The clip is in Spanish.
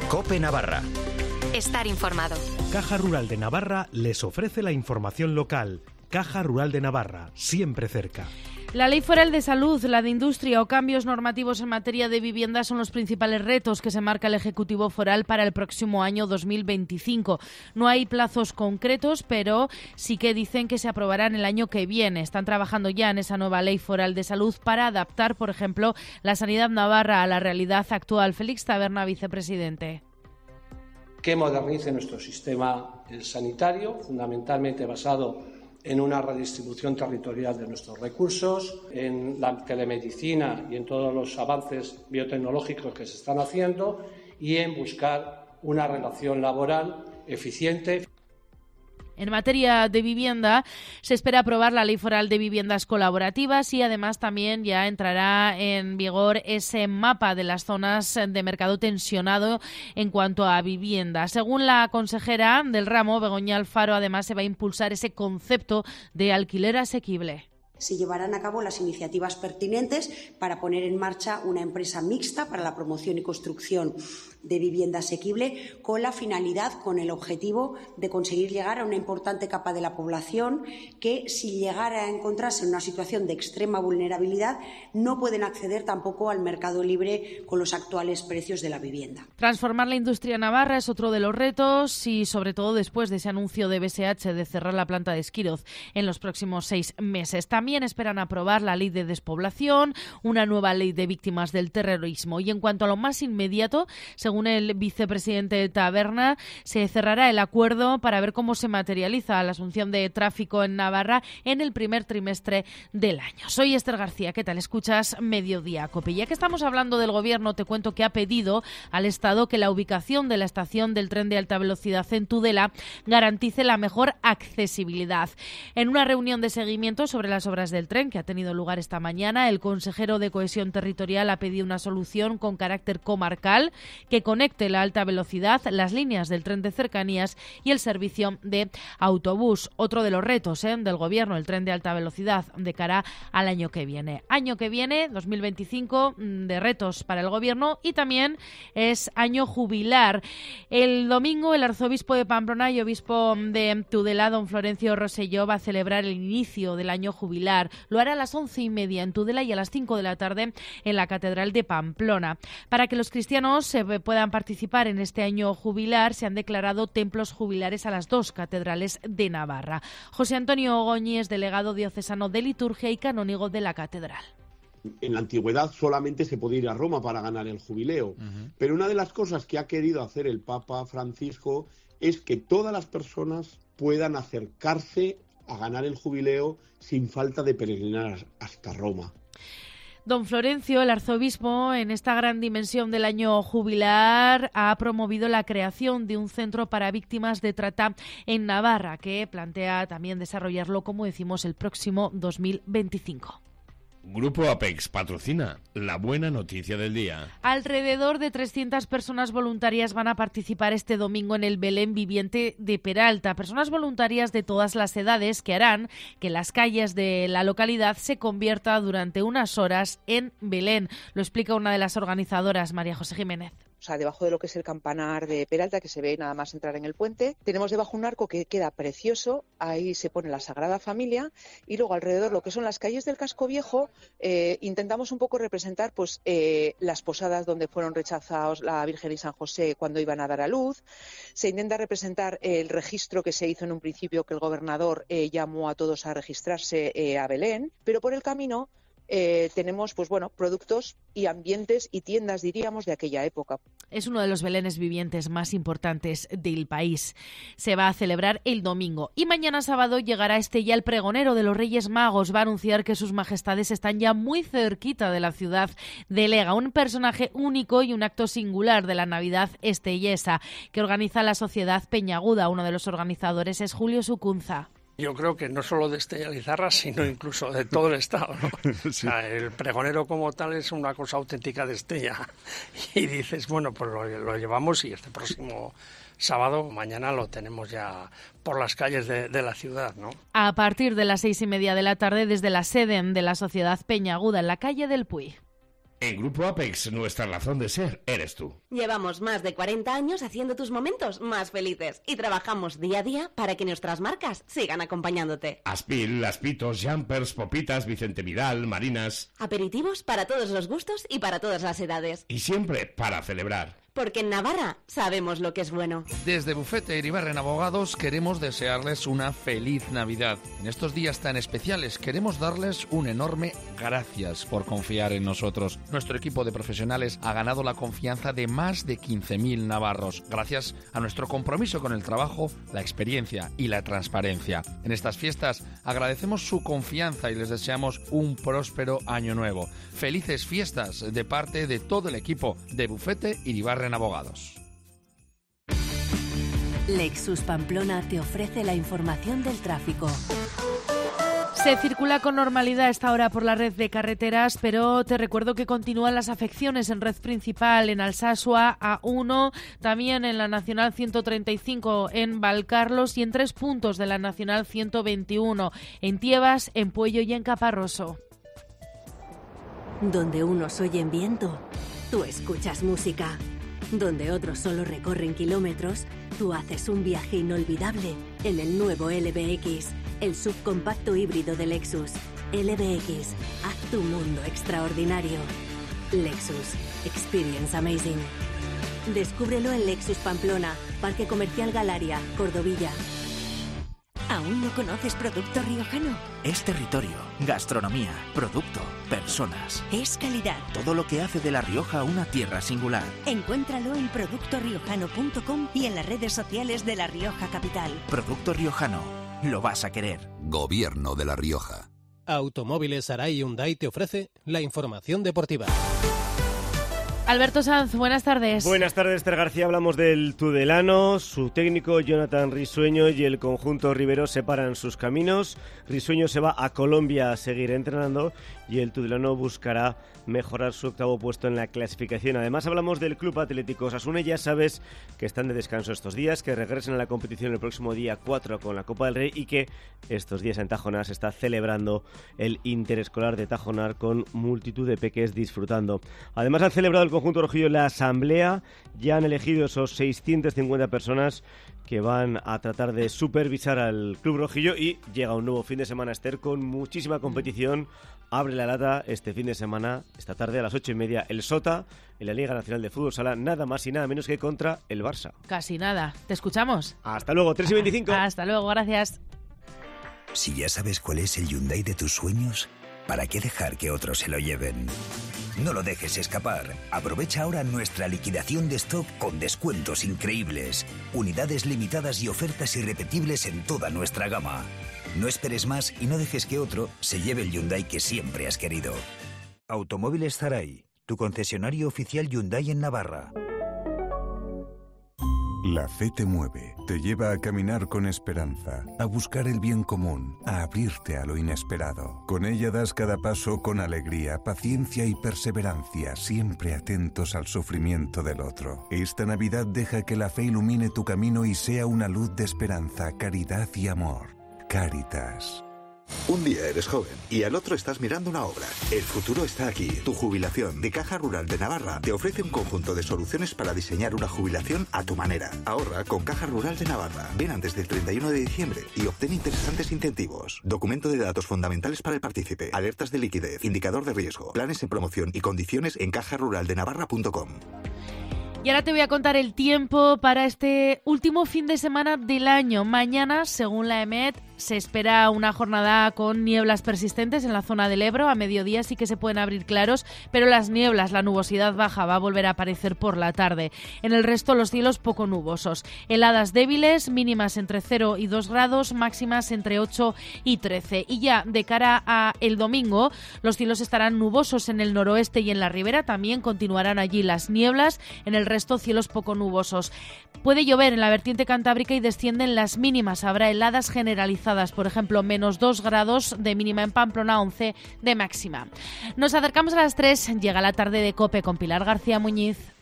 COPE Navarra. Estar informado. Caja Rural de Navarra les ofrece la información local. Caja Rural de Navarra, siempre cerca. La Ley Foral de Salud, la de Industria o cambios normativos en materia de vivienda son los principales retos que se marca el Ejecutivo Foral para el próximo año 2025. No hay plazos concretos, pero sí que dicen que se aprobarán el año que viene. Están trabajando ya en esa nueva Ley Foral de Salud para adaptar, por ejemplo, la sanidad navarra a la realidad actual. Félix Taberna, vicepresidente. Que modernice nuestro sistema sanitario, fundamentalmente basado en una redistribución territorial de nuestros recursos, en la telemedicina y en todos los avances biotecnológicos que se están haciendo y en buscar una relación laboral eficiente. En materia de vivienda, se espera aprobar la Ley Foral de Viviendas Colaborativas y además también ya entrará en vigor ese mapa de las zonas de mercado tensionado en cuanto a vivienda. Según la consejera del ramo, Begoña Alfaro, además se va a impulsar ese concepto de alquiler asequible. Se llevarán a cabo las iniciativas pertinentes para poner en marcha una empresa mixta para la promoción y construcción de vivienda asequible con la finalidad, con el objetivo de conseguir llegar a una importante capa de la población que, si llegara a encontrarse en una situación de extrema vulnerabilidad, no pueden acceder tampoco al mercado libre con los actuales precios de la vivienda. Transformar la industria navarra es otro de los retos y, sobre todo, después de ese anuncio de BSH de cerrar la planta de Esquiroz en los próximos 6 meses. También esperan aprobar la ley de despoblación, una nueva ley de víctimas del terrorismo. Y en cuanto a lo más inmediato, según el vicepresidente Taberna, se cerrará el acuerdo para ver cómo se materializa la asunción de tráfico en Navarra en el primer trimestre del año. Soy Esther García, ¿qué tal? Escuchas Mediodía Cope. Ya que estamos hablando del Gobierno, te cuento que ha pedido al Estado que la ubicación de la estación del tren de alta velocidad en Tudela garantice la mejor accesibilidad. En una reunión de seguimiento sobre las obras del tren que ha tenido lugar esta mañana, el consejero de Cohesión Territorial ha pedido una solución con carácter comarcal que conecte la alta velocidad, las líneas del tren de cercanías y el servicio de autobús. Otro de los retos del Gobierno, el tren de alta velocidad de cara al año que viene. Año que viene, 2025, de retos para el Gobierno y también es año jubilar. El domingo el arzobispo de Pamplona y obispo de Tudela, don Florencio Rosselló, va a celebrar el inicio del año jubilar. Lo hará a las 11:30 en Tudela y a las 5 de la tarde en la Catedral de Pamplona. Para que los cristianos puedan participar en este año jubilar, se han declarado templos jubilares a las 2 catedrales de Navarra. José Antonio Ogoñi, delegado diocesano de liturgia y canónigo de la catedral. En la antigüedad solamente se podía ir a Roma para ganar el jubileo, pero una de las cosas que ha querido hacer el Papa Francisco es que todas las personas puedan acercarse a ganar el jubileo sin falta de peregrinar hasta Roma. Don Florencio, el arzobispo, en esta gran dimensión del año jubilar, ha promovido la creación de un centro para víctimas de trata en Navarra, que plantea también desarrollarlo, como decimos, el próximo 2025. Grupo Apex patrocina la buena noticia del día. Alrededor de 300 personas voluntarias van a participar este domingo en el Belén viviente de Peralta. Personas voluntarias de todas las edades que harán que las calles de la localidad se convierta durante unas horas en Belén. Lo explica una de las organizadoras, María José Jiménez. O sea, debajo de lo que es el campanar de Peralta, que se ve nada más entrar en el puente, tenemos debajo un arco que queda precioso, ahí se pone la Sagrada Familia, y luego alrededor lo que son las calles del Casco Viejo, intentamos un poco representar pues las posadas donde fueron rechazados la Virgen y San José cuando iban a dar a luz. Se intenta representar el registro que se hizo en un principio, que el gobernador llamó a todos a registrarse a Belén, pero por el camino tenemos productos y ambientes y tiendas, diríamos, de aquella época. Es uno de los belenes vivientes más importantes del país. Se va a celebrar el domingo y mañana sábado llegará Estella, el pregonero de los Reyes Magos. Va a anunciar que sus majestades están ya muy cerquita de la ciudad de Lega, un personaje único y un acto singular de la Navidad estellesa que organiza la Sociedad Peñaguda. Uno de los organizadores es Julio Sucunza. Yo creo que no solo de Estella Lizarra, sino incluso de todo el Estado, ¿no? Sí. O sea, el pregonero como tal es una cosa auténtica de Estella. Y dices, bueno, pues lo llevamos y este próximo sábado, mañana lo tenemos ya por las calles de la ciudad, ¿no? A partir de las 6:30 de la tarde, desde la sede de la Sociedad Peñaguda, en la calle del Puy. En Grupo Apex, nuestra razón de ser eres tú. Llevamos más de 40 años haciendo tus momentos más felices y trabajamos día a día para que nuestras marcas sigan acompañándote. Aspil, Aspitos, Jumpers, Popitas, Vicente Vidal, Marinas... Aperitivos para todos los gustos y para todas las edades. Y siempre para celebrar. Porque en Navarra sabemos lo que es bueno. Desde Bufete Iribarren Abogados queremos desearles una feliz Navidad. En estos días tan especiales queremos darles un enorme gracias por confiar en nosotros. Nuestro equipo de profesionales ha ganado la confianza de más de 15.000 navarros, gracias a nuestro compromiso con el trabajo, la experiencia y la transparencia. En estas fiestas agradecemos su confianza y les deseamos un próspero año nuevo. Felices fiestas de parte de todo el equipo de Bufete Iribarren Abogados. Lexus Pamplona te ofrece la información del tráfico. Se circula con normalidad a esta hora por la red de carreteras, pero te recuerdo que continúan las afecciones en red principal en Alsasua, A1, también en la Nacional 135 en Valcarlos y en 3 puntos de la Nacional 121, en Tiebas, en Puello y en Caparroso. Donde unos oyen viento, tú escuchas música. Donde otros solo recorren kilómetros, tú haces un viaje inolvidable en el nuevo LBX, el subcompacto híbrido de Lexus. LBX, haz tu mundo extraordinario. Lexus, experience amazing. Descúbrelo en Lexus Pamplona, Parque Comercial Galaria, Cordovilla. ¿Aún no conoces Producto Riojano? Es territorio, gastronomía, producto, personas. Es calidad. Todo lo que hace de La Rioja una tierra singular. Encuéntralo en productoriojano.com y en las redes sociales de La Rioja Capital. Producto Riojano. Lo vas a querer. Gobierno de La Rioja. Automóviles Arai Hyundai te ofrece la información deportiva. Alberto Sanz, buenas tardes. Buenas tardes, Esther García. Hablamos del Tudelano. Su técnico Jonathan Risueño y el conjunto Rivero separan sus caminos. Risueño se va a Colombia a seguir entrenando y el Tudelano buscará mejorar su 8º puesto en la clasificación. Además hablamos del Club Atlético Osasuna. Ya sabes que están de descanso estos días, que regresan a la competición el próximo día 4 con la Copa del Rey y que estos días en Tajonar se está celebrando el interescolar de Tajonar con multitud de peques disfrutando. Además han celebrado el conjunto rojillo la asamblea. Ya han elegido esos 650 personas que van a tratar de supervisar al Club Rojillo y llega un nuevo fin de semana, Esther, con muchísima competición. Abre la lata este fin de semana, esta tarde a las 8:30, el Sota, en la Liga Nacional de Fútbol Sala, nada más y nada menos que contra el Barça. Casi nada. ¿Te escuchamos? Hasta luego, 3:25. Hasta luego, gracias. Si ya sabes cuál es el Hyundai de tus sueños, ¿para qué dejar que otros se lo lleven? No lo dejes escapar. Aprovecha ahora nuestra liquidación de stock con descuentos increíbles, unidades limitadas y ofertas irrepetibles en toda nuestra gama. No esperes más y no dejes que otro se lleve el Hyundai que siempre has querido. Automóviles Zaray, tu concesionario oficial Hyundai en Navarra. La fe te mueve, te lleva a caminar con esperanza, a buscar el bien común, a abrirte a lo inesperado. Con ella das cada paso con alegría, paciencia y perseverancia, siempre atentos al sufrimiento del otro. Esta Navidad deja que la fe ilumine tu camino y sea una luz de esperanza, caridad y amor. Cáritas. Un día eres joven y al otro estás mirando una obra. El futuro está aquí. Tu jubilación de Caja Rural de Navarra te ofrece un conjunto de soluciones para diseñar una jubilación a tu manera. Ahorra con Caja Rural de Navarra. Ven antes del 31 de diciembre y obtén interesantes incentivos. Documento de datos fundamentales para el partícipe. Alertas de liquidez. Indicador de riesgo. Planes en promoción y condiciones en cajaruraldenavarra.com. Y ahora te voy a contar el tiempo para este último fin de semana del año. Mañana, según la EMET, se espera una jornada con nieblas persistentes en la zona del Ebro. A mediodía sí que se pueden abrir claros, pero las nieblas, la nubosidad baja va a volver a aparecer por la tarde. En el resto, los cielos poco nubosos. Heladas débiles, mínimas entre 0 y 2 grados, máximas entre 8 y 13. Y ya de cara a el domingo, los cielos estarán nubosos en el noroeste y en la ribera. También continuarán allí las nieblas. En el resto, cielos poco nubosos. Puede llover en la vertiente cantábrica y descienden las mínimas. Habrá heladas generalizadas. Por ejemplo, menos 2 grados de mínima en Pamplona, 11 de máxima. Nos acercamos a las 3, llega la tarde de COPE con Pilar García Muñiz.